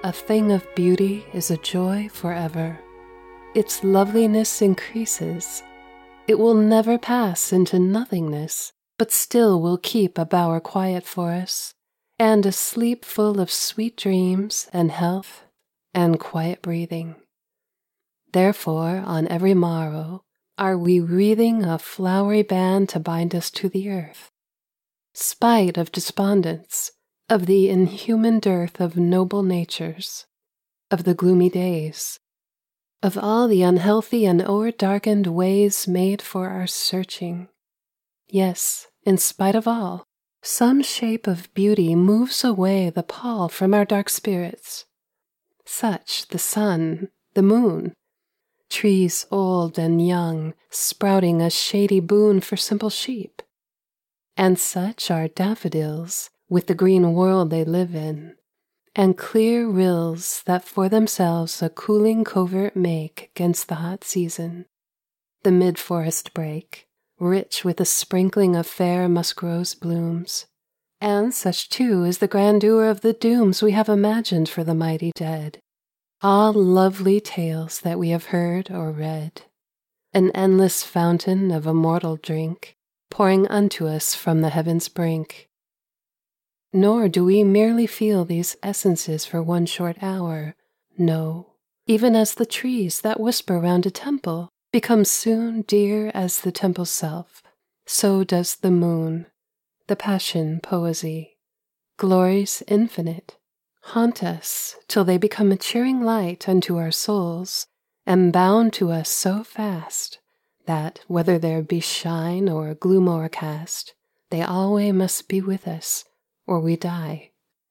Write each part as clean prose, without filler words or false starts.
A thing of beauty is a joy forever. Its loveliness increases. It will never pass into nothingness, but still will keep a bower quiet for us, and a sleep full of sweet dreams and health and quiet breathing. Therefore, on every morrow, are we wreathing a flowery band to bind us to the earth, spite of despondence, of the inhuman dearth of noble natures, of the gloomy days, of all the unhealthy and o'er-darkened ways made for our searching. Yes, in spite of all, some shape of beauty moves away the pall from our dark spirits. Such the sun, the moon, trees old and young, sprouting a shady boon for simple sheep. And such are daffodils, with the green world they live in, and clear rills that for themselves a cooling covert make 'gainst the hot season. The mid-forest brake, rich with a sprinkling of fair musk-rose blooms, and such too is the grandeur of the dooms we have imagined for the mighty dead. All lovely tales that we have heard or read, an endless fountain of immortal drink, pouring unto us from the heavens' brink. Nor do we merely feel these essences for one short hour. No, even as the trees that whisper round a temple become soon dear as the temple's self, so does the moon, the passion poesy, glories infinite, haunt us till they become a cheering light unto our souls, and bound to us so fast that, whether there be shine or gloom o'ercast, they alway must be with us, or we die.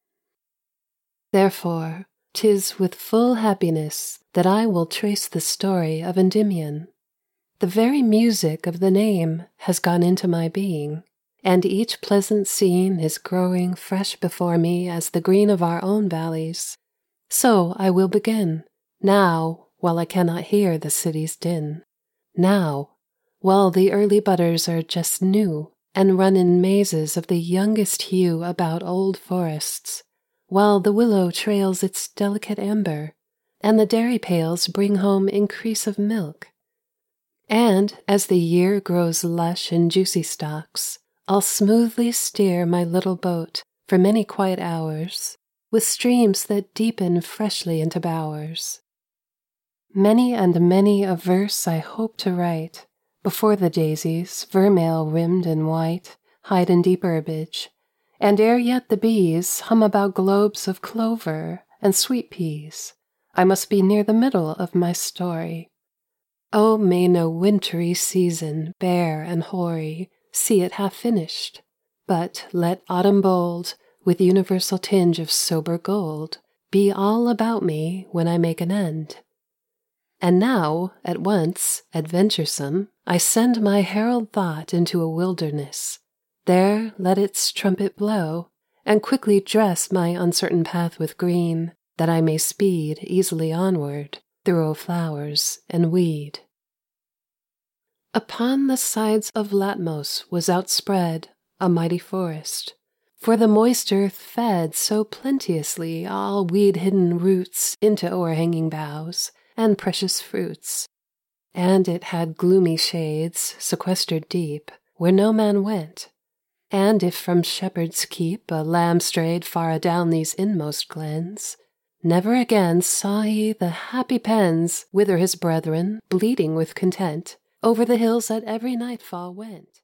Therefore, 'tis with full happiness that I will trace the story of Endymion. The very music of the name has gone into my being, and each pleasant scene is growing fresh before me as the green of our own valleys. So I will begin, now, while I cannot hear the city's din, now, while the early budders are just new, and run in mazes of the youngest hue about old forests, while the willow trails its delicate amber, and the dairy pails bring home increase of milk. And as the year grows lush in juicy stalks, I'll smoothly steer my little boat for many quiet hours, with streams that deepen freshly into bowers. Many and many a verse I hope to write, before the daisies, vermeil rimmed and white, hide in deep herbage, and ere yet the bees hum about globes of clover and sweet peas, I must be near the middle of my story. Oh, may no wintry season, bare and hoary, see it half finished, but let autumn bold, with universal tinge of sober gold, be all about me when I make an end. And now, at once, adventuresome, I send my herald thought into a wilderness. There let its trumpet blow, and quickly dress my uncertain path with green, that I may speed easily onward through flowers and weed. Upon the sides of Latmos was outspread a mighty forest, for the moist earth fed so plenteously all weed-hidden roots into o'erhanging boughs and precious fruits, and it had gloomy shades sequestered deep, where no man went. And if from shepherd's keep a lamb strayed far adown these inmost glens, never again saw he the happy pens whither his brethren, bleating with content, over the hills at every nightfall went.